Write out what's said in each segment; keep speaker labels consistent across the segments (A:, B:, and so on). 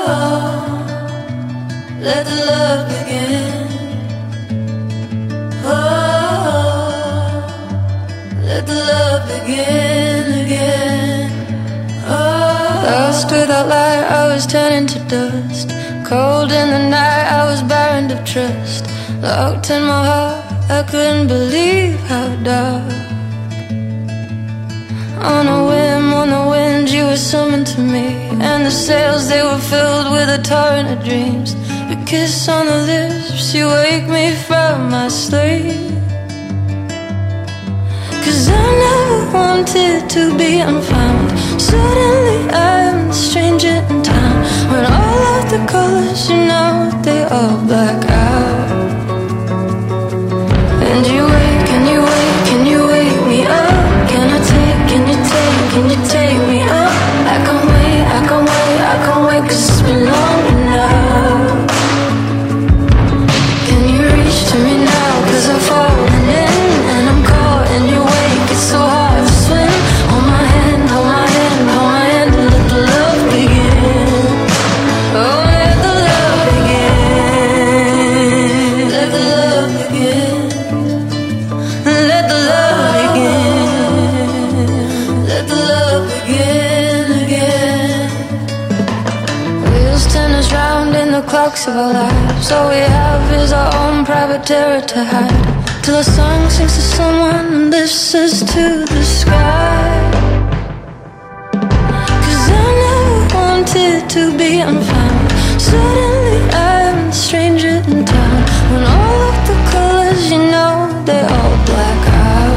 A: let the love begin. Oh, let the love begin again. Oh, lost without light, I was turning to dust. Cold in the night, I was barren of trust. Locked in my heart, I couldn't believe how dark. On a whim, on the wind, you were summoned to me, and the sails, they were filled with a torrent of dreams. A kiss on the lips, you wake me from my sleep. 'Cause I never wanted to be unfound. Suddenly I'm the stranger in town. When all of the colors, you know, they all black out. And you wake, and you wake, and you wake me up. Can you take me up? I can wait, I can wait, I can wait, 'cause it's been long enough. Can you reach to me now? 'Cause I'm falling in, and I'm caught in your wake. It's so hard to swim. Hold my hand, hold my hand, hold my hand, and let the love begin. Oh, let the love begin. Let the love begin. Let the love begin. Let the love begin again. Wheels turn us round in the clocks of our lives. All we have is our own private terror to hide. Till the song sings to someone and lifts us to the sky. 'Cause I never wanted to be unfound. Suddenly I'm the stranger in town. When all of the colors, you know, they all black out.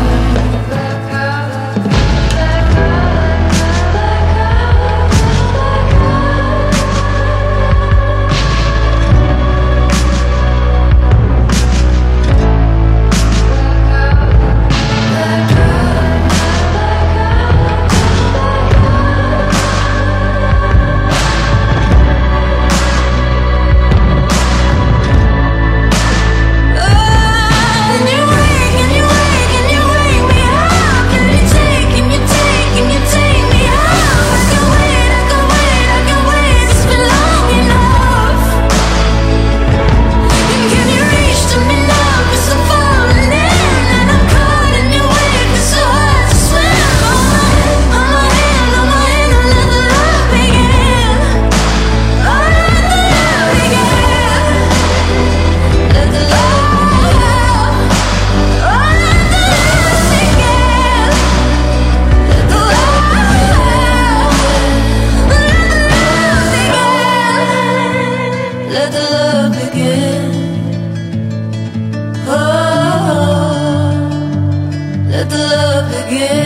A: Let the love begin. Oh, let the love begin.